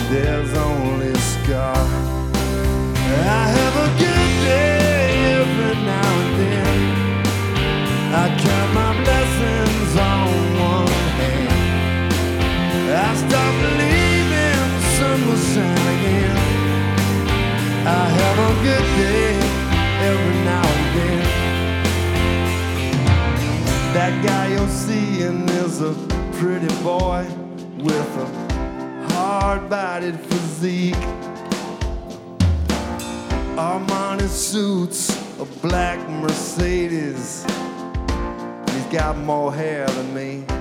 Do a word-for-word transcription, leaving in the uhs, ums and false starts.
there's only scar. I have a good day every now and then. I count my blessings on one hand. I stop believing the sun will shine again. I have a good day every now and then. That guy you're seeing is a pretty boy with a hard-bodied physique. Armani suits, a black Mercedes. He's got more hair than me.